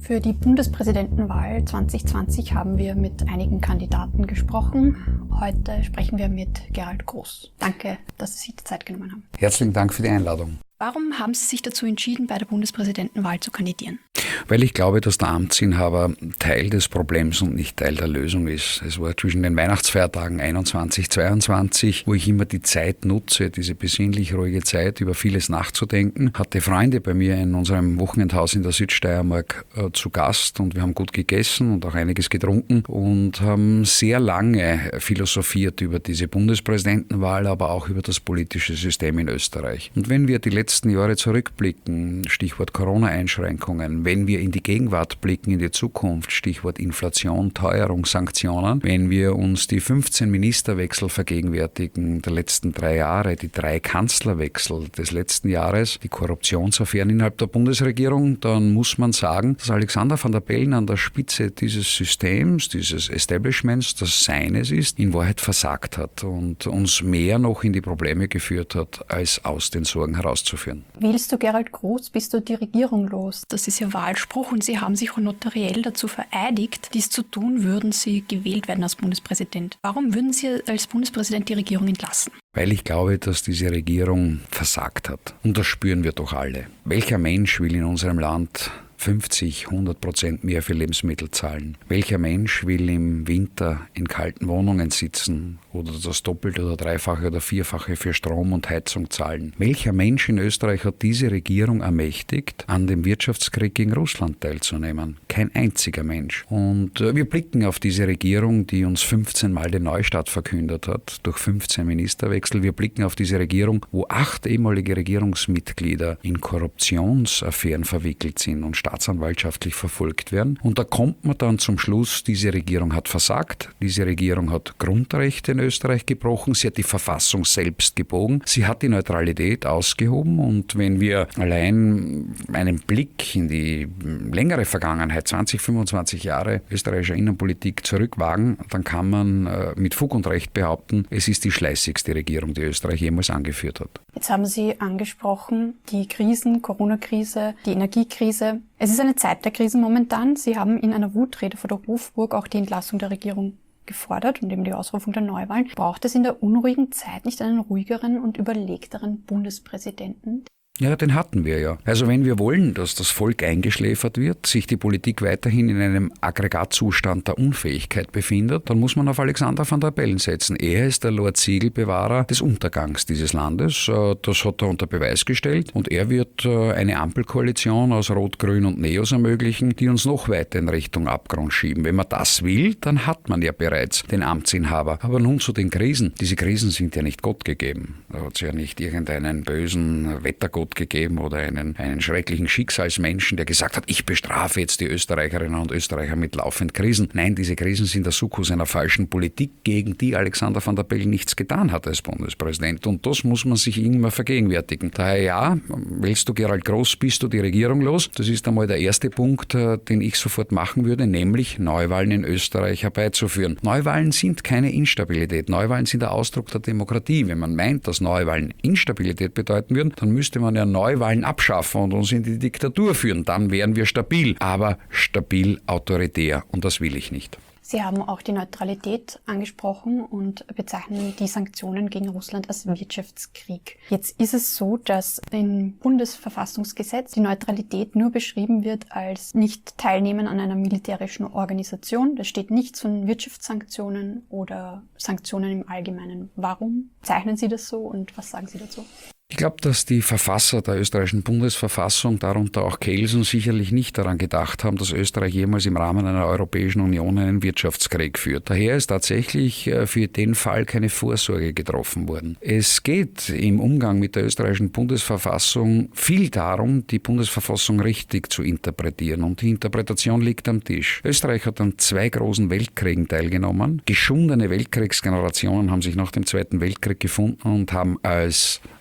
Für die Bundespräsidentenwahl 2020 haben wir mit einigen Kandidaten gesprochen. Heute sprechen wir mit Gerald Groß. Danke, dass Sie sich die Zeit genommen haben. Herzlichen Dank für die Einladung. Warum haben Sie sich dazu entschieden, bei der Bundespräsidentenwahl zu kandidieren? Weil ich glaube, dass der Amtsinhaber Teil des Problems und nicht Teil der Lösung ist. Es war zwischen den Weihnachtsfeiertagen 21, 22, wo ich immer die Zeit nutze, diese besinnlich ruhige Zeit, über vieles nachzudenken. Hatte Freunde bei mir in unserem Wochenendhaus in der Südsteiermark zu Gast und wir haben gut gegessen und auch einiges getrunken und haben sehr lange philosophiert über diese Bundespräsidentenwahl, aber auch über das politische System in Österreich. Und wenn wir die letzten Jahre zurückblicken, Stichwort Corona-Einschränkungen, wenn wir in die Gegenwart blicken, in die Zukunft, Stichwort Inflation, Teuerung, Sanktionen, wenn wir uns die 15 Ministerwechsel vergegenwärtigen der letzten 3 Jahre, die 3 Kanzlerwechsel des letzten Jahres, die Korruptionsaffären innerhalb der Bundesregierung, dann muss man sagen, dass Alexander Van der Bellen an der Spitze dieses Systems, dieses Establishments, das seines ist, in Wahrheit versagt hat und uns mehr noch in die Probleme geführt hat, als aus den Sorgen herauszuführen. Wählst du Gerald Groß, bist du die Regierung los? Das ist ja Wahlspruch und Sie haben sich auch notariell dazu vereidigt, dies zu tun, würden Sie gewählt werden als Bundespräsident. Warum würden Sie als Bundespräsident die Regierung entlassen? Weil ich glaube, dass diese Regierung versagt hat. Und das spüren wir doch alle. Welcher Mensch will in unserem Land 50, 100% mehr für Lebensmittel zahlen? Welcher Mensch will im Winter in kalten Wohnungen sitzen oder das Doppelte oder Dreifache oder Vierfache für Strom und Heizung zahlen? Welcher Mensch in Österreich hat diese Regierung ermächtigt, an dem Wirtschaftskrieg gegen Russland teilzunehmen? Kein einziger Mensch. Und wir blicken auf diese Regierung, die uns 15 Mal den Neustart verkündet hat, durch 15 Ministerwechsel. Wir blicken auf diese Regierung, wo 8 ehemalige Regierungsmitglieder in Korruptionsaffären verwickelt sind und staatsanwaltschaftlich verfolgt werden. Und da kommt man dann zum Schluss, diese Regierung hat versagt, diese Regierung hat Grundrechte in Österreich gebrochen, sie hat die Verfassung selbst gebogen, sie hat die Neutralität ausgehoben und wenn wir allein einen Blick in die längere Vergangenheit, 20, 25 Jahre österreichischer Innenpolitik zurückwagen, dann kann man mit Fug und Recht behaupten, es ist die schleißigste Regierung, die Österreich jemals angeführt hat. Jetzt haben Sie angesprochen, die Krisen, Corona-Krise, die Energiekrise. Es ist eine Zeit der Krisen momentan. Sie haben in einer Wutrede vor der Hofburg auch die Entlassung der Regierung gefordert und eben die Ausrufung der Neuwahlen. Braucht es in der unruhigen Zeit nicht einen ruhigeren und überlegteren Bundespräsidenten? Ja, den hatten wir ja. Also wenn wir wollen, dass das Volk eingeschläfert wird, sich die Politik weiterhin in einem Aggregatzustand der Unfähigkeit befindet, dann muss man auf Alexander Van der Bellen setzen. Er ist der Lord Siegelbewahrer des Untergangs dieses Landes. Das hat er unter Beweis gestellt und er wird eine Ampelkoalition aus Rot, Grün und Neos ermöglichen, die uns noch weiter in Richtung Abgrund schieben. Wenn man das will, dann hat man ja bereits den Amtsinhaber. Aber nun zu den Krisen. Diese Krisen sind ja nicht Gott gegeben. Da hat es ja nicht irgendeinen bösen Wettergott gegeben oder einen schrecklichen Schicksalsmenschen, der gesagt hat, ich bestrafe jetzt die Österreicherinnen und Österreicher mit laufend Krisen. Nein, diese Krisen sind der Sukkus einer falschen Politik, gegen die Alexander Van der Bellen nichts getan hat als Bundespräsident. Und das muss man sich immer vergegenwärtigen. Daher ja, wählst du Gerald Groß, bist du die Regierung los. Das ist einmal der erste Punkt, den ich sofort machen würde, nämlich Neuwahlen in Österreich herbeizuführen. Neuwahlen sind keine Instabilität. Neuwahlen sind der Ausdruck der Demokratie. Wenn man meint, dass Neuwahlen Instabilität bedeuten würden, dann müsste man ja Neuwahlen abschaffen und uns in die Diktatur führen. Dann wären wir stabil, aber stabil autoritär und das will ich nicht. Sie haben auch die Neutralität angesprochen und bezeichnen die Sanktionen gegen Russland als Wirtschaftskrieg. Jetzt ist es so, dass im Bundesverfassungsgesetz die Neutralität nur beschrieben wird als nicht teilnehmen an einer militärischen Organisation. Da steht nichts von Wirtschaftssanktionen oder Sanktionen im Allgemeinen. Warum zeichnen Sie das so und was sagen Sie dazu? Ich glaube, dass die Verfasser der österreichischen Bundesverfassung, darunter auch Kelsen, sicherlich nicht daran gedacht haben, dass Österreich jemals im Rahmen einer Europäischen Union einen Wirtschaftskrieg führt. Daher ist tatsächlich für den Fall keine Vorsorge getroffen worden. Es geht im Umgang mit der österreichischen Bundesverfassung viel darum, die Bundesverfassung richtig zu interpretieren. Und die Interpretation liegt am Tisch. Österreich hat an 2 großen Weltkriegen teilgenommen. Geschundene Weltkriegsgenerationen haben sich nach dem Zweiten Weltkrieg gefunden und haben als Sukkus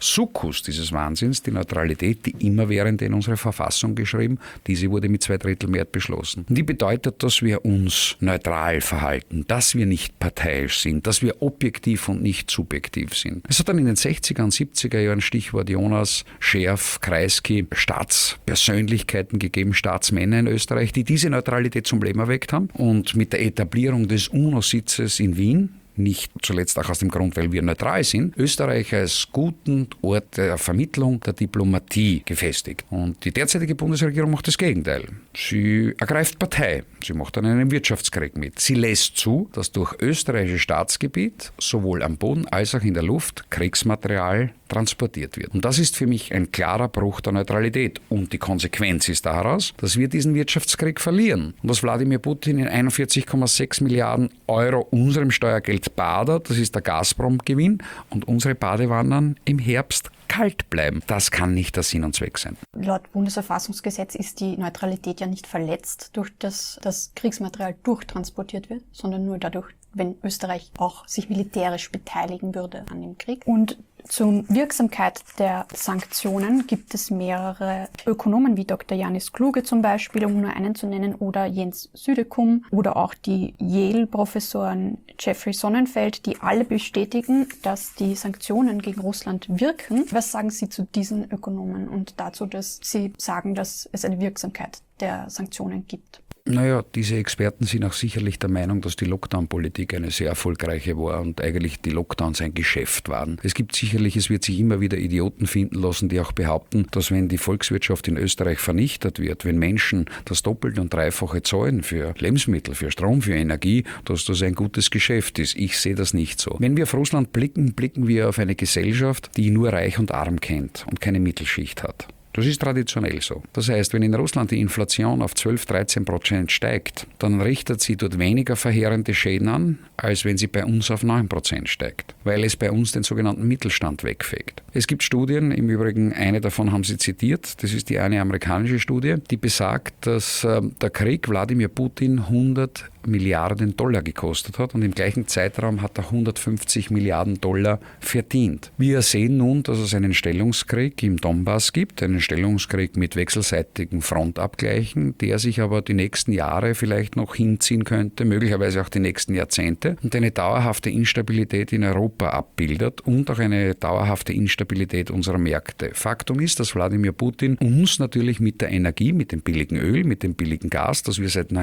Fokus dieses Wahnsinns, die Neutralität, die immerwährende in unsere Verfassung geschrieben. Diese wurde mit 2/3 Mehrheit beschlossen. Und die bedeutet, dass wir uns neutral verhalten, dass wir nicht parteiisch sind, dass wir objektiv und nicht subjektiv sind. Es hat dann in den 60er und 70er Jahren Stichwort Jonas, Scherf, Kreisky, Staatspersönlichkeiten gegeben, Staatsmänner in Österreich, die diese Neutralität zum Leben erweckt haben. Und mit der Etablierung des UNO-Sitzes in Wien, nicht zuletzt auch aus dem Grund, weil wir neutral sind, Österreich als guten Ort der Vermittlung der Diplomatie gefestigt. Und die derzeitige Bundesregierung macht das Gegenteil. Sie ergreift Partei. Sie macht dann einen Wirtschaftskrieg mit. Sie lässt zu, dass durch österreichisches Staatsgebiet sowohl am Boden als auch in der Luft Kriegsmaterial transportiert wird. Und das ist für mich ein klarer Bruch der Neutralität. Und die Konsequenz ist daraus, dass wir diesen Wirtschaftskrieg verlieren. Und dass Wladimir Putin in 41,6 Milliarden Euro unserem Steuergeld badet, das ist der Gazprom-Gewinn, und unsere Badewannen im Herbst kalt bleiben. Das kann nicht der Sinn und Zweck sein. Laut Bundesverfassungsgesetz ist die Neutralität ja nicht verletzt, durch das Kriegsmaterial durchtransportiert wird, sondern nur dadurch, wenn Österreich auch sich militärisch beteiligen würde an dem Krieg. Und zur Wirksamkeit der Sanktionen gibt es mehrere Ökonomen, wie Dr. Janis Kluge zum Beispiel, um nur einen zu nennen, oder Jens Südekum oder auch die Yale-Professoren Jeffrey Sonnenfeld, die alle bestätigen, dass die Sanktionen gegen Russland wirken. Was sagen Sie zu diesen Ökonomen und dazu, dass Sie sagen, dass es eine Wirksamkeit der Sanktionen gibt? Naja, diese Experten sind auch sicherlich der Meinung, dass die Lockdown-Politik eine sehr erfolgreiche war und eigentlich die Lockdowns ein Geschäft waren. Es wird sich immer wieder Idioten finden lassen, die auch behaupten, dass wenn die Volkswirtschaft in Österreich vernichtet wird, wenn Menschen das Doppelte und Dreifache zahlen für Lebensmittel, für Strom, für Energie, dass das ein gutes Geschäft ist. Ich sehe das nicht so. Wenn wir auf Russland blicken, blicken wir auf eine Gesellschaft, die nur Reich und Arm kennt und keine Mittelschicht hat. Das ist traditionell so. Das heißt, wenn in Russland die Inflation auf 12-13% steigt, dann richtet sie dort weniger verheerende Schäden an, als wenn sie bei uns auf 9% steigt, weil es bei uns den sogenannten Mittelstand wegfegt. Es gibt Studien, im Übrigen eine davon haben Sie zitiert, das ist die eine amerikanische Studie, die besagt, dass der Krieg Wladimir Putin 100 Milliarden Dollar gekostet hat und im gleichen Zeitraum hat er 150 Milliarden Dollar verdient. Wir sehen nun, dass es einen Stellungskrieg im Donbass gibt, einen Stellungskrieg mit wechselseitigen Frontabgleichen, der sich aber die nächsten Jahre vielleicht noch hinziehen könnte, möglicherweise auch die nächsten Jahrzehnte, und eine dauerhafte Instabilität in Europa abbildet und auch eine dauerhafte Instabilität unserer Märkte. Faktum ist, dass Wladimir Putin uns natürlich mit der Energie, mit dem billigen Öl, mit dem billigen Gas, das wir seit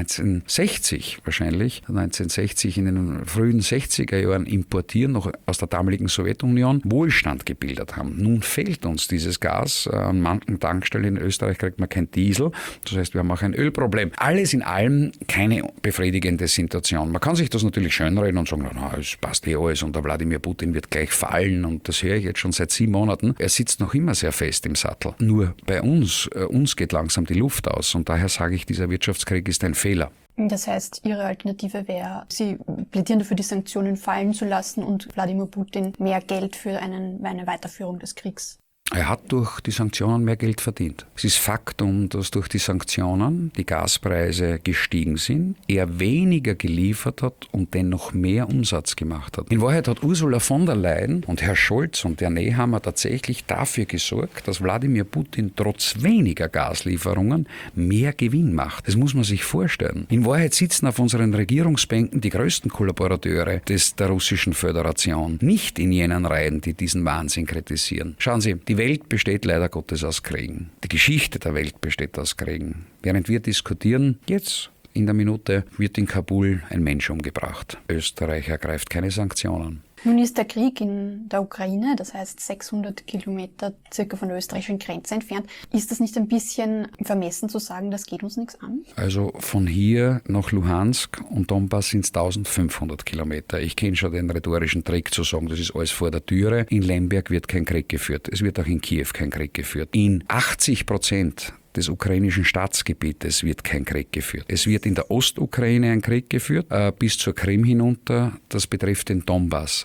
1960 in den frühen 60er Jahren importieren, noch aus der damaligen Sowjetunion, Wohlstand gebildet haben. Nun fehlt uns dieses Gas. An manchen Tankstellen in Österreich kriegt man kein Diesel. Das heißt, wir haben auch ein Ölproblem. Alles in allem keine befriedigende Situation. Man kann sich das natürlich schönreden und sagen, na, es passt eh alles und der Wladimir Putin wird gleich fallen und das höre ich jetzt schon seit 7 Monaten. Er sitzt noch immer sehr fest im Sattel. Nur bei uns geht langsam die Luft aus und daher sage ich, dieser Wirtschaftskrieg ist ein Fehler. Das heißt, Ihre Alternative wäre, Sie plädieren dafür, die Sanktionen fallen zu lassen und Wladimir Putin mehr Geld für eine Weiterführung des Kriegs. Er hat durch die Sanktionen mehr Geld verdient. Es ist Faktum, dass durch die Sanktionen die Gaspreise gestiegen sind, er weniger geliefert hat und dennoch mehr Umsatz gemacht hat. In Wahrheit hat Ursula von der Leyen und Herr Scholz und Herr Nehammer tatsächlich dafür gesorgt, dass Wladimir Putin trotz weniger Gaslieferungen mehr Gewinn macht. Das muss man sich vorstellen. In Wahrheit sitzen auf unseren Regierungsbänken die größten Kollaborateure der Russischen Föderation, nicht in jenen Reihen, die diesen Wahnsinn kritisieren. Schauen Sie, die Welt besteht leider Gottes aus Kriegen. Die Geschichte der Welt besteht aus Kriegen. Während wir diskutieren, jetzt in der Minute wird in Kabul ein Mensch umgebracht. Österreich ergreift keine Sanktionen. Nun ist der Krieg in der Ukraine, das heißt 600 Kilometer circa von der österreichischen Grenze entfernt. Ist das nicht ein bisschen vermessen zu sagen, das geht uns nichts an? Also von hier nach Luhansk und Donbass sind es 1500 Kilometer. Ich kenne schon den rhetorischen Trick zu sagen, das ist alles vor der Türe. In Lemberg wird kein Krieg geführt. Es wird auch in Kiew kein Krieg geführt. In 80% des ukrainischen Staatsgebietes wird kein Krieg geführt. Es wird in der Ostukraine ein Krieg geführt, bis zur Krim hinunter. Das betrifft den Donbass.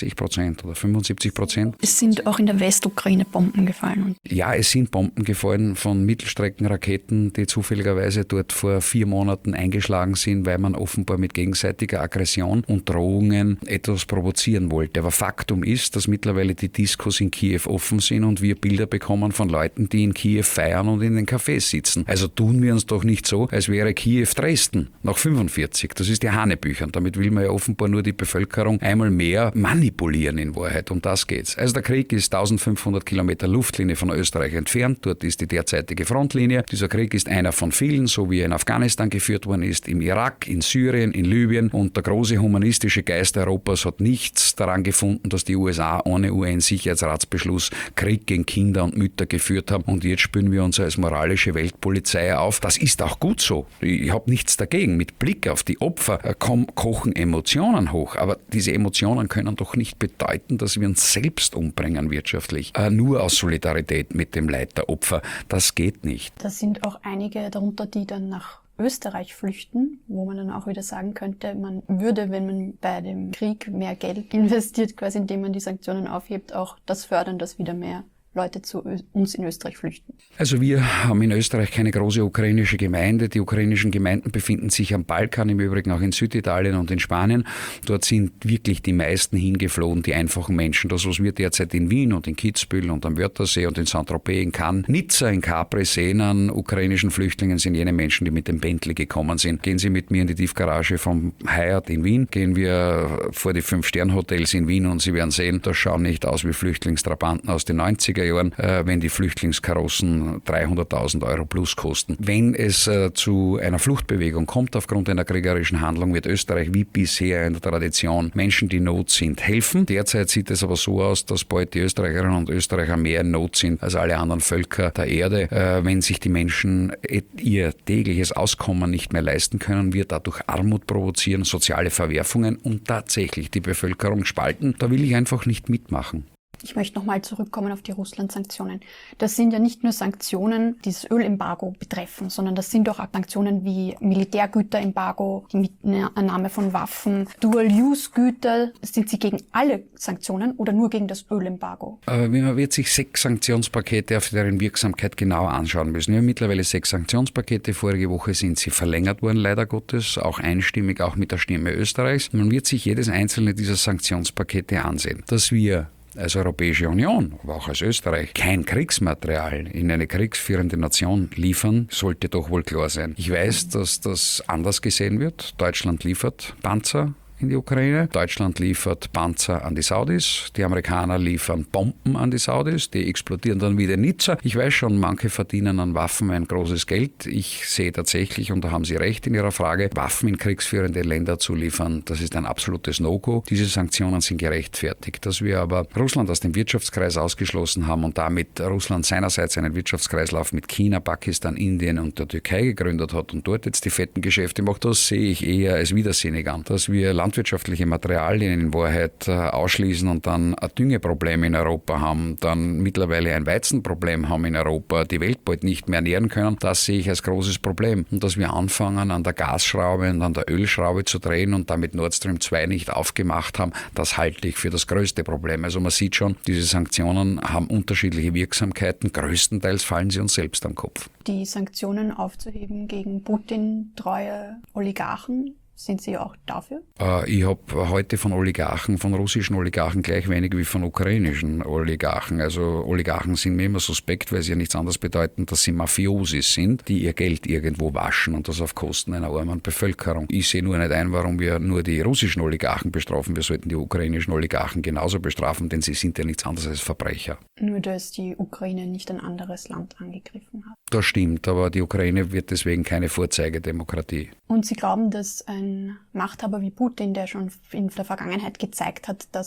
80% oder 75%. Es sind auch in der Westukraine Bomben gefallen. Ja, es sind Bomben gefallen von Mittelstreckenraketen, die zufälligerweise dort vor 4 Monaten eingeschlagen sind, weil man offenbar mit gegenseitiger Aggression und Drohungen etwas provozieren wollte. Aber Faktum ist, dass mittlerweile die Diskos in Kiew offen sind und wir Bilder bekommen von Leuten, die in Kiew feiern und in den Cafés sitzen. Also tun wir uns doch nicht so, als wäre Kiew Dresden nach 45. Das ist die Hanebüchern. Damit will man ja offenbar nur die Bevölkerung einmal mehr manipulieren in Wahrheit. Um das geht's. Also der Krieg ist 1500 Kilometer Luftlinie von Österreich entfernt. Dort ist die derzeitige Frontlinie. Dieser Krieg ist einer von vielen, so wie er in Afghanistan geführt worden ist, im Irak, in Syrien, in Libyen. Und der große humanistische Geist Europas hat nichts daran gefunden, dass die USA ohne UN-Sicherheitsratsbeschluss Krieg gegen Kinder und Mütter geführt haben. Und jetzt spüren wir uns als moralische Weltpolizei auf. Das ist auch gut so. Ich habe nichts dagegen. Mit Blick auf die Opfer kochen Emotionen hoch. Aber diese Emotionen können doch nicht bedeuten, dass wir uns selbst umbringen wirtschaftlich. Nur aus Solidarität mit dem Leid der Opfer. Das geht nicht. Da sind auch einige darunter, die dann nach Österreich flüchten, wo man dann auch wieder sagen könnte, man würde, wenn man bei dem Krieg mehr Geld investiert, quasi indem man die Sanktionen aufhebt, auch das fördern, dass wieder mehr Leute zu uns in Österreich flüchten. Also wir haben in Österreich keine große ukrainische Gemeinde. Die ukrainischen Gemeinden befinden sich am Balkan, im Übrigen auch in Süditalien und in Spanien. Dort sind wirklich die meisten hingeflohen, die einfachen Menschen. Das, was wir derzeit in Wien und in Kitzbühel und am Wörthersee und in Saint-Tropez, in Cannes, Nizza, in Capri sehen an ukrainischen Flüchtlingen, sind jene Menschen, die mit dem Bentley gekommen sind. Gehen Sie mit mir in die Tiefgarage vom Hyatt in Wien, gehen wir vor die 5-Sterne-Hotels in Wien und Sie werden sehen, das schauen nicht aus wie Flüchtlingstrabanten aus den 90er Jahren, wenn die Flüchtlingskarossen 300.000 Euro plus kosten. Wenn es zu einer Fluchtbewegung kommt aufgrund einer kriegerischen Handlung, wird Österreich wie bisher in der Tradition Menschen, die in Not sind, helfen. Derzeit sieht es aber so aus, dass bald die Österreicherinnen und Österreicher mehr in Not sind als alle anderen Völker der Erde. Wenn sich die Menschen ihr tägliches Auskommen nicht mehr leisten können, wird dadurch Armut provozieren, soziale Verwerfungen und tatsächlich die Bevölkerung spalten. Da will ich einfach nicht mitmachen. Ich möchte nochmal zurückkommen auf die Russland-Sanktionen. Das sind ja nicht nur Sanktionen, die das Ölembargo betreffen, sondern das sind auch Sanktionen wie Militärgüterembargo, die Mitnahme von Waffen, Dual-Use-Güter. Sind sie gegen alle Sanktionen oder nur gegen das Ölembargo? Man wird sich 6 Sanktionspakete auf deren Wirksamkeit genau anschauen müssen. Wir haben mittlerweile 6 Sanktionspakete. Vorige Woche sind sie verlängert worden, leider Gottes, auch einstimmig, auch mit der Stimme Österreichs. Man wird sich jedes einzelne dieser Sanktionspakete ansehen. Dass wir als Europäische Union, aber auch als Österreich, kein Kriegsmaterial in eine kriegsführende Nation liefern, sollte doch wohl klar sein. Ich weiß, dass das anders gesehen wird. Deutschland liefert Panzer in die Ukraine. Deutschland liefert Panzer an die Saudis. Die Amerikaner liefern Bomben an die Saudis. Die explodieren dann wieder in Nizza. Ich weiß schon, manche verdienen an Waffen ein großes Geld. Ich sehe tatsächlich, und da haben Sie recht in Ihrer Frage, Waffen in kriegsführende Länder zu liefern, das ist ein absolutes No-Go. Diese Sanktionen sind gerechtfertigt. Dass wir aber Russland aus dem Wirtschaftskreis ausgeschlossen haben und damit Russland seinerseits einen Wirtschaftskreislauf mit China, Pakistan, Indien und der Türkei gegründet hat und dort jetzt die fetten Geschäfte macht, das sehe ich eher als widersinnig an. Dass wir landwirtschaftliche Materialien in Wahrheit ausschließen und dann ein Düngeproblem in Europa haben, dann mittlerweile ein Weizenproblem haben in Europa, die Welt bald nicht mehr ernähren können, das sehe ich als großes Problem. Und dass wir anfangen, an der Gasschraube und an der Ölschraube zu drehen und damit Nord Stream 2 nicht aufgemacht haben, das halte ich für das größte Problem. Also man sieht schon, diese Sanktionen haben unterschiedliche Wirksamkeiten, größtenteils fallen sie uns selbst am Kopf. Die Sanktionen aufzuheben gegen Putin-treue Oligarchen, sind Sie auch dafür? Ich habe heute von Oligarchen, von russischen Oligarchen gleich wenig wie von ukrainischen Oligarchen. Also Oligarchen sind mir immer suspekt, weil sie ja nichts anderes bedeuten, dass sie Mafiosis sind, die ihr Geld irgendwo waschen und das auf Kosten einer armen Bevölkerung. Ich sehe nur nicht ein, warum wir nur die russischen Oligarchen bestrafen. Wir sollten die ukrainischen Oligarchen genauso bestrafen, denn sie sind ja nichts anderes als Verbrecher. Nur, dass die Ukraine nicht ein anderes Land angegriffen hat. Das stimmt, aber die Ukraine wird deswegen keine Vorzeigedemokratie. Und Sie glauben, dass ein Machthaber wie Putin, der schon in der Vergangenheit gezeigt hat, dass er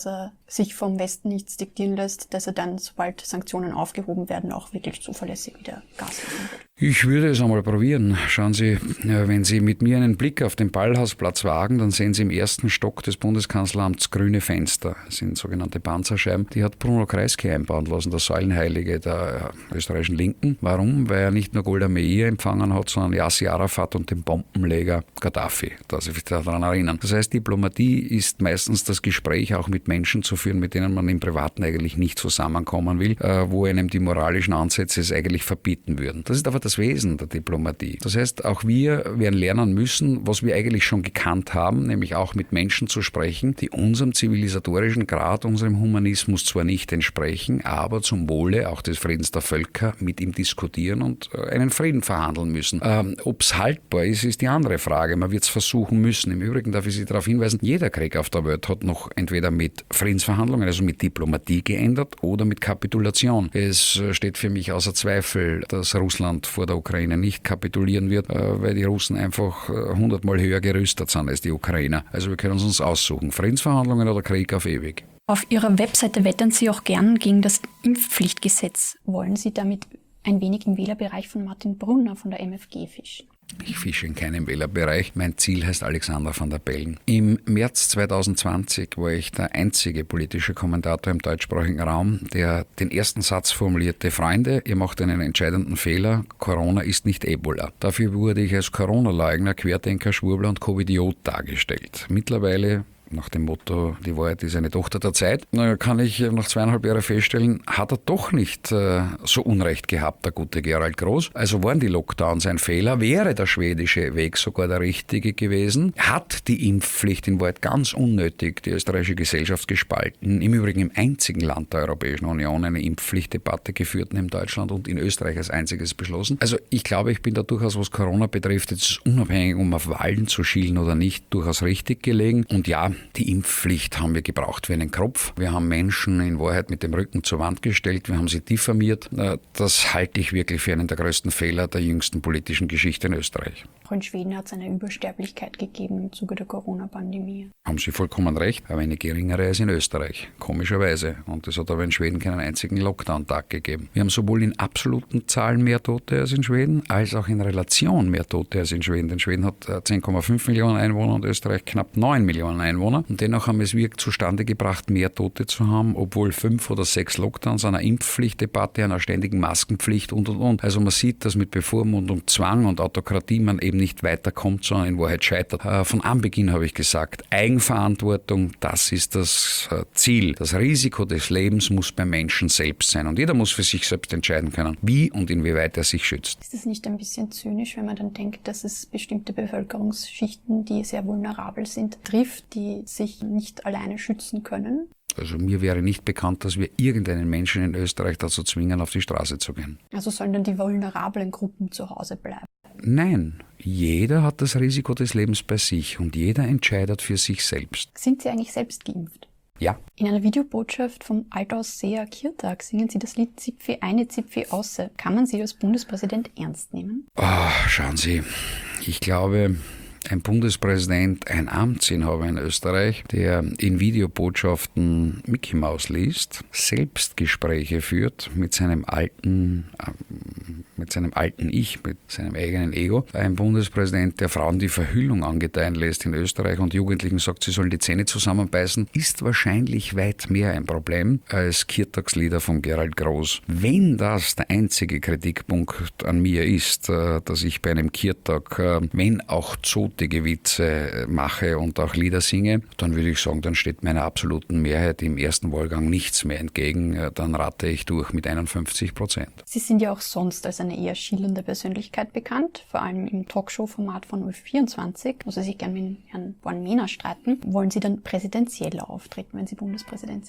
sich vom Westen nichts diktieren lässt, dass er dann, sobald Sanktionen aufgehoben werden, auch wirklich zuverlässig wieder Gas liefern wird. Ich würde es einmal probieren. Schauen Sie, wenn Sie mit mir einen Blick auf den Ballhausplatz wagen, dann sehen Sie im ersten Stock des Bundeskanzleramts grüne Fenster. Das sind sogenannte Panzerscheiben. Die hat Bruno Kreisky einbauen lassen, der Säulenheilige der österreichischen Linken. Warum? Weil er nicht nur Golda Meir empfangen hat, sondern Yasser Arafat und den Bombenleger Gaddafi. Da Sie sich daran erinnern. Das heißt, Diplomatie ist meistens das Gespräch auch mit Menschen zu führen, mit denen man im Privaten eigentlich nicht zusammenkommen will, wo einem die moralischen Ansätze es eigentlich verbieten würden. Das ist aber das Wesen der Diplomatie. Das heißt, auch wir werden lernen müssen, was wir eigentlich schon gekannt haben, nämlich auch mit Menschen zu sprechen, die unserem zivilisatorischen Grad, unserem Humanismus zwar nicht entsprechen, aber zum Wohle auch des Friedens der Völker mit ihm diskutieren und einen Frieden verhandeln müssen. Ob es haltbar ist, ist die andere Frage. Man wird es versuchen müssen. Im Übrigen darf ich Sie darauf hinweisen, jeder Krieg auf der Welt hat noch entweder mit Friedensverhandlungen, also mit Diplomatie geändert oder mit Kapitulation. Es steht für mich außer Zweifel, dass Russland vor der Ukraine nicht kapitulieren wird, weil die Russen einfach 100-mal höher gerüstet sind als die Ukrainer. Also wir können uns aussuchen, Friedensverhandlungen oder Krieg auf ewig. Auf Ihrer Webseite wettern Sie auch gern gegen das Impfpflichtgesetz. Wollen Sie damit ein wenig im Wählerbereich von Martin Brunner von der MFG fischen? Ich fische in keinem Wählerbereich. Mein Ziel heißt Alexander van der Bellen. Im März 2020 war ich der einzige politische Kommentator im deutschsprachigen Raum, der den ersten Satz formulierte: Freunde, ihr macht einen entscheidenden Fehler. Corona ist nicht Ebola. Dafür wurde ich als Corona-Leugner, Querdenker, Schwurbler und Covidiot dargestellt. Mittlerweile, nach dem Motto, die Wahrheit ist eine Tochter der Zeit, kann ich nach 2,5 Jahren feststellen, hat er doch nicht so Unrecht gehabt, der gute Gerald Groß. Also waren die Lockdowns ein Fehler, wäre der schwedische Weg sogar der richtige gewesen, hat die Impfpflicht in Wahrheit ganz unnötig die österreichische Gesellschaft gespalten. Im Übrigen im einzigen Land der Europäischen Union eine Impfpflichtdebatte geführt, neben Deutschland, und in Österreich als einziges beschlossen. Also ich glaube, ich bin da durchaus, was Corona betrifft, jetzt unabhängig, um auf Wahlen zu schielen oder nicht, durchaus richtig gelegen. Und ja, die Impfpflicht haben wir gebraucht wie einen Kropf. Wir haben Menschen in Wahrheit mit dem Rücken zur Wand gestellt, wir haben sie diffamiert. Das halte ich wirklich für einen der größten Fehler der jüngsten politischen Geschichte in Österreich. Auch in Schweden hat es eine Übersterblichkeit gegeben im Zuge der Corona-Pandemie. Haben Sie vollkommen recht, aber eine geringere als in Österreich, komischerweise. Und es hat aber in Schweden keinen einzigen Lockdown-Tag gegeben. Wir haben sowohl in absoluten Zahlen mehr Tote als in Schweden, als auch in Relation mehr Tote als in Schweden. Denn Schweden hat 10,5 Millionen Einwohner und Österreich knapp 9 Millionen Einwohner. Und dennoch haben es wir zustande gebracht, mehr Tote zu haben, obwohl 5 oder 6 Lockdowns, einer Impfpflichtdebatte, einer ständigen Maskenpflicht und. Also man sieht, dass mit Bevormundung, Zwang und Autokratie man eben nicht weiterkommt, sondern in Wahrheit scheitert. Von Anbeginn habe ich gesagt, Eigenverantwortung, das ist das Ziel. Das Risiko des Lebens muss beim Menschen selbst sein. Und jeder muss für sich selbst entscheiden können, wie und inwieweit er sich schützt. Ist es nicht ein bisschen zynisch, wenn man dann denkt, dass es bestimmte Bevölkerungsschichten, die sehr vulnerabel sind, trifft, die sich nicht alleine schützen können? Also mir wäre nicht bekannt, dass wir irgendeinen Menschen in Österreich dazu zwingen, auf die Straße zu gehen. Also sollen dann die vulnerablen Gruppen zu Hause bleiben? Nein, jeder hat das Risiko des Lebens bei sich und jeder entscheidet für sich selbst. Sind Sie eigentlich selbst geimpft? Ja. In einer Videobotschaft vom Altaussee Kirtag singen Sie das Lied Zipfi eine, Zipfi ausse. Kann man Sie als Bundespräsident ernst nehmen? Schauen Sie, ich glaube, ein Bundespräsident, ein Amtsinhaber in Österreich, der in Videobotschaften Mickey Maus liest, Selbstgespräche führt mit seinem alten Ich, mit seinem eigenen Ego. Ein Bundespräsident, der Frauen die Verhüllung angedeihen lässt in Österreich und Jugendlichen sagt, sie sollen die Zähne zusammenbeißen, ist wahrscheinlich weit mehr ein Problem als Kirtagslieder von Gerald Groß. Wenn das der einzige Kritikpunkt an mir ist, dass ich bei einem Kirtag, wenn auch zotige Witze mache und auch Lieder singe, dann würde ich sagen, dann steht meiner absoluten Mehrheit im ersten Wahlgang nichts mehr entgegen. Dann rate ich durch mit 51%. Sie sind ja auch sonst als eine eher schillernde Persönlichkeit bekannt, vor allem im Talkshow-Format von Ö24, wo Sie sich gern mit Herrn Born-Mehner streiten. Wollen Sie dann präsidentieller auftreten, wenn Sie Bundespräsident sind?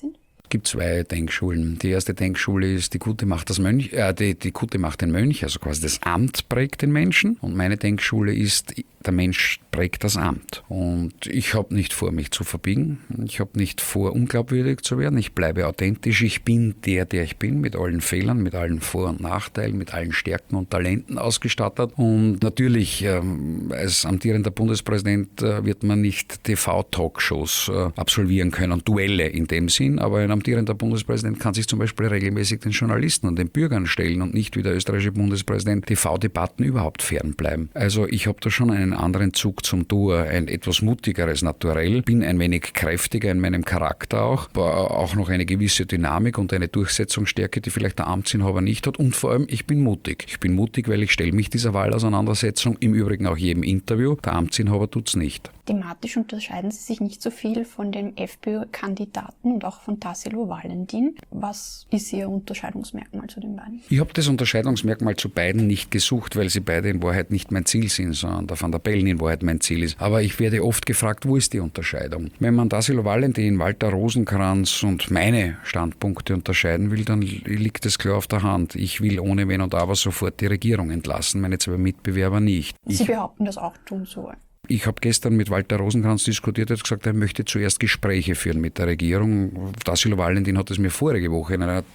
gibt 2 Denkschulen. Die erste Denkschule ist, die Gute macht die Gute macht den Mönch, also quasi das Amt prägt den Menschen. Und meine Denkschule ist, der Mensch prägt das Amt. Und ich habe nicht vor, mich zu verbiegen. Ich habe nicht vor, unglaubwürdig zu werden. Ich bleibe authentisch. Ich bin der ich bin, mit allen Fehlern, mit allen Vor- und Nachteilen, mit allen Stärken und Talenten ausgestattet. Und natürlich, als amtierender Bundespräsident wird man nicht TV-Talkshows absolvieren können, Duelle in dem Sinn, aber ein amtierender Bundespräsident kann sich zum Beispiel regelmäßig den Journalisten und den Bürgern stellen und nicht wie der österreichische Bundespräsident TV-Debatten überhaupt fernbleiben. Also ich habe da schon einen anderen Zug zum Tor, ein etwas mutigeres Naturell, bin ein wenig kräftiger in meinem Charakter auch noch eine gewisse Dynamik und eine Durchsetzungsstärke, die vielleicht der Amtsinhaber nicht hat, und vor allem ich bin mutig. Ich bin mutig, weil ich stelle mich dieser Wahlauseinandersetzung, im Übrigen auch jedem Interview. Der Amtsinhaber tut's nicht. Thematisch unterscheiden Sie sich nicht so viel von dem FPÖ-Kandidaten und auch von Tassilo Valentin. Was ist Ihr Unterscheidungsmerkmal zu den beiden? Ich habe das Unterscheidungsmerkmal zu beiden nicht gesucht, weil sie beide in Wahrheit nicht mein Ziel sind, sondern der Van der Bellen in Wahrheit mein Ziel ist. Aber ich werde oft gefragt, wo ist die Unterscheidung? Wenn man Tassilo Valentin, Walter Rosenkranz und meine Standpunkte unterscheiden will, dann liegt es klar auf der Hand. Ich will ohne Wenn und Aber sofort die Regierung entlassen, meine 2 Mitbewerber nicht. Sie behaupten das auch tun zu wollen. Ich habe gestern mit Walter Rosenkranz diskutiert, er hat gesagt, er möchte zuerst Gespräche führen mit der Regierung. Tassilo Valentin hat es mir vorige Woche in einer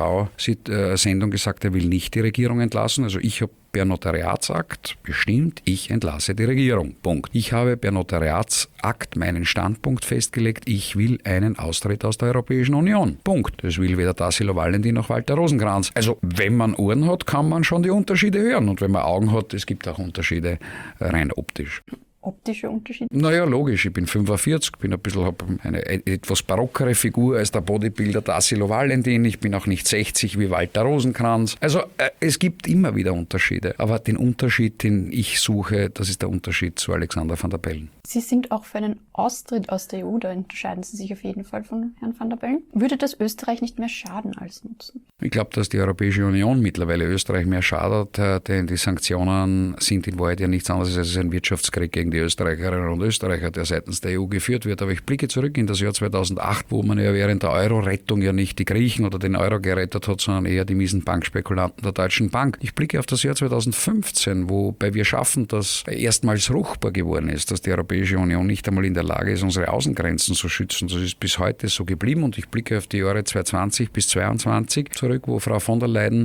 TV-Sendung gesagt, er will nicht die Regierung entlassen. Also ich habe per Notariatsakt bestimmt, ich entlasse die Regierung. Punkt. Ich habe per Notariatsakt meinen Standpunkt festgelegt, ich will einen Austritt aus der Europäischen Union. Punkt. Das will weder Tassilo Valentin noch Walter Rosenkranz. Also wenn man Ohren hat, kann man schon die Unterschiede hören. Und wenn man Augen hat, es gibt auch Unterschiede rein optisch. Optische Unterschiede? Naja, logisch. Ich bin 45, habe eine etwas barockere Figur als der Bodybuilder Tassilo Valentin. Ich bin auch nicht 60 wie Walter Rosenkranz. Also es gibt immer wieder Unterschiede. Aber den Unterschied, den ich suche, das ist der Unterschied zu Alexander Van der Bellen. Sie sind auch für einen Austritt aus der EU, da unterscheiden Sie sich auf jeden Fall von Herrn Van der Bellen. Würde das Österreich nicht mehr schaden als nutzen? Ich glaube, dass die Europäische Union mittlerweile Österreich mehr schadet, denn die Sanktionen sind in Wahrheit ja nichts anderes als ein Wirtschaftskrieg gegen die Österreicherinnen und Österreicher, der seitens der EU geführt wird. Aber ich blicke zurück in das Jahr 2008, wo man ja während der Euro-Rettung ja nicht die Griechen oder den Euro gerettet hat, sondern eher die miesen Bankspekulanten der Deutschen Bank. Ich blicke auf das Jahr 2015, wobei wir schaffen, dass erstmals ruchbar geworden ist, dass die Europäische Union nicht einmal in der Lage ist, unsere Außengrenzen zu schützen. Das ist bis heute so geblieben und ich blicke auf die Jahre 2020 bis 2022 zurück, wo Frau von der Leyen,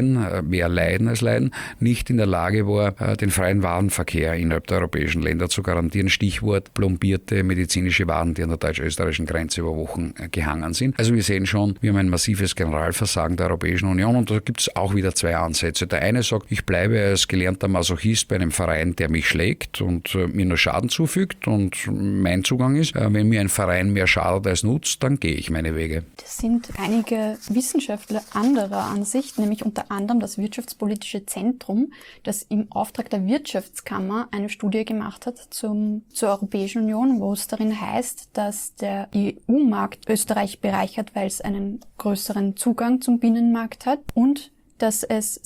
mehr Leiden als Leiden, nicht in der Lage war, den freien Warenverkehr innerhalb der europäischen Länder zu garantieren. Stichwort plombierte medizinische Waren, die an der deutsch-österreichischen Grenze über Wochen gehangen sind. Also wir sehen schon, wir haben ein massives Generalversagen der Europäischen Union und da gibt es auch wieder 2 Ansätze. Der eine sagt, ich bleibe als gelernter Masochist bei einem Verein, der mich schlägt und mir nur Schaden zufügt und mein Zugang ist, wenn mir ein Verein mehr schadet als nutzt, dann gehe ich meine Wege. Das sind einige Wissenschaftler anderer Ansicht, nämlich unter anderem das Wirtschaftspolitische Zentrum, das im Auftrag der Wirtschaftskammer eine Studie gemacht hat zur Europäischen Union, wo es darin heißt, dass der EU-Markt Österreich bereichert, weil es einen größeren Zugang zum Binnenmarkt hat und dass es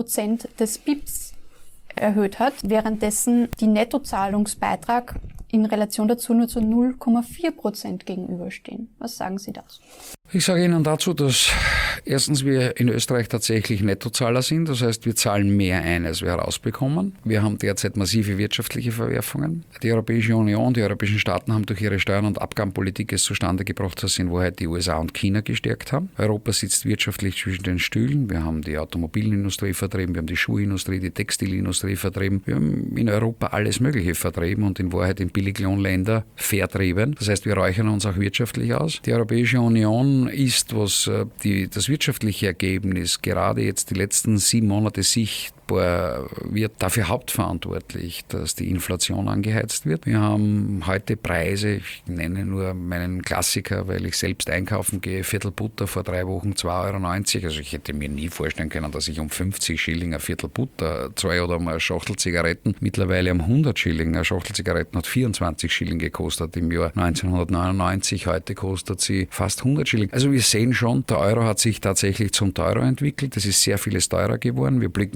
7% des BIPs erhöht hat, währenddessen die Nettozahlungsbeitrag in Relation dazu nur zu 0,4% gegenüberstehen. Was sagen Sie dazu? Ich sage Ihnen dazu, dass erstens wir in Österreich tatsächlich Nettozahler sind. Das heißt, wir zahlen mehr ein, als wir herausbekommen. Wir haben derzeit massive wirtschaftliche Verwerfungen. Die Europäische Union, die europäischen Staaten haben durch ihre Steuern- und Abgabenpolitik es zustande gebracht, dass sie in Wahrheit die USA und China gestärkt haben. Europa sitzt wirtschaftlich zwischen den Stühlen. Wir haben die Automobilindustrie vertrieben, wir haben die Schuhindustrie, die Textilindustrie vertrieben. Wir haben in Europa alles Mögliche vertrieben und in Wahrheit in Billiglohnländer vertrieben. Das heißt, wir räuchern uns auch wirtschaftlich aus. Die Europäische Union ist, was das wirtschaftliche Ergebnis gerade jetzt die letzten 7 Monate sichtbar wird, dafür hauptverantwortlich, dass die Inflation angeheizt wird. Wir haben heute Preise, ich nenne nur meinen Klassiker, weil ich selbst einkaufen gehe, Viertel Butter vor 3 Wochen 2,90 €. Also ich hätte mir nie vorstellen können, dass ich um 50 Schilling ein Viertel Butter zahle oder mal eine Schachtel Zigaretten. Mittlerweile um 100 Schilling. Eine Schachtel Zigaretten hat 24 Schilling gekostet im Jahr 1999. Heute kostet sie fast 100 Schilling. Also wir sehen schon, der Euro hat sich tatsächlich zum Teurer entwickelt. Es ist sehr vieles teurer geworden. Wir blicken nach Kroatien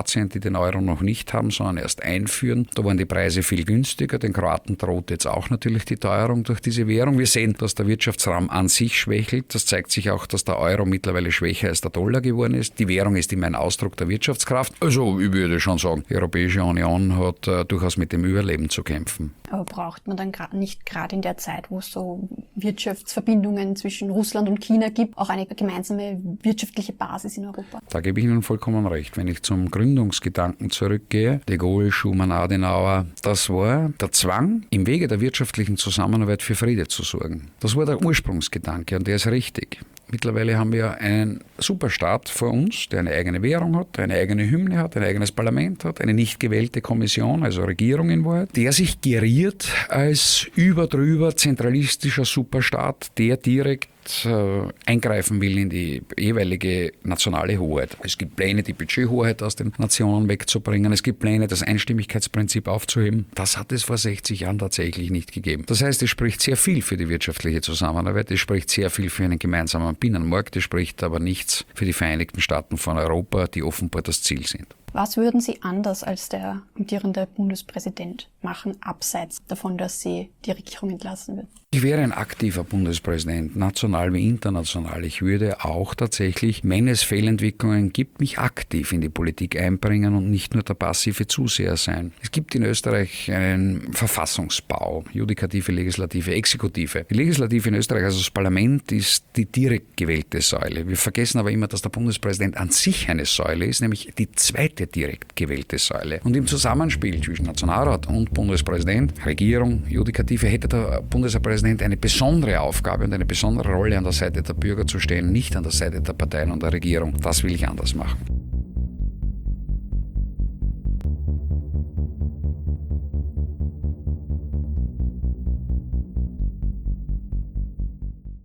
Kroatien, die den Euro noch nicht haben, sondern erst einführen. Da waren die Preise viel günstiger. Den Kroaten droht jetzt auch natürlich die Teuerung durch diese Währung. Wir sehen, dass der Wirtschaftsraum an sich schwächelt. Das zeigt sich auch, dass der Euro mittlerweile schwächer als der Dollar geworden ist. Die Währung ist immer ein Ausdruck der Wirtschaftskraft. Also ich würde schon sagen, die Europäische Union hat durchaus mit dem Überleben zu kämpfen. Aber braucht man dann nicht gerade in der Zeit, wo es so Wirtschaftsverbindungen zwischen Russland und China gibt, auch eine gemeinsame wirtschaftliche Basis in Europa? Da gebe ich Ihnen vollkommen recht. Wenn ich zum Gründungsgedanken zurückgehe, de Gaulle, Schuman, Adenauer, das war der Zwang, im Wege der wirtschaftlichen Zusammenarbeit für Friede zu sorgen. Das war der Ursprungsgedanke und der ist richtig. Mittlerweile haben wir einen Superstaat vor uns, der eine eigene Währung hat, eine eigene Hymne hat, ein eigenes Parlament hat, eine nicht gewählte Kommission, also Regierung in Wahrheit, der sich geriert als überdrüber zentralistischer Superstaat, der direkt eingreifen will in die jeweilige nationale Hoheit. Es gibt Pläne, die Budgethoheit aus den Nationen wegzubringen. Es gibt Pläne, das Einstimmigkeitsprinzip aufzuheben. Das hat es vor 60 Jahren tatsächlich nicht gegeben. Das heißt, es spricht sehr viel für die wirtschaftliche Zusammenarbeit. Es spricht sehr viel für einen gemeinsamen Binnenmarkt. Es spricht aber nichts für die Vereinigten Staaten von Europa, die offenbar das Ziel sind. Was würden Sie anders als der amtierende Bundespräsident machen, abseits davon, dass Sie die Regierung entlassen würden? Ich wäre ein aktiver Bundespräsident, national wie international. Ich würde auch tatsächlich, wenn es Fehlentwicklungen gibt, mich aktiv in die Politik einbringen und nicht nur der passive Zuseher sein. Es gibt in Österreich einen Verfassungsbau, Judikative, Legislative, Exekutive. Die Legislative in Österreich, also das Parlament, ist die direkt gewählte Säule. Wir vergessen aber immer, dass der Bundespräsident an sich eine Säule ist, nämlich die zweite direkt gewählte Säule. Und im Zusammenspiel zwischen Nationalrat und Bundespräsident, Regierung, Judikative, hätte der Bundespräsident eine besondere Aufgabe und eine besondere Rolle, an der Seite der Bürger zu stehen, nicht an der Seite der Parteien und der Regierung. Das will ich anders machen.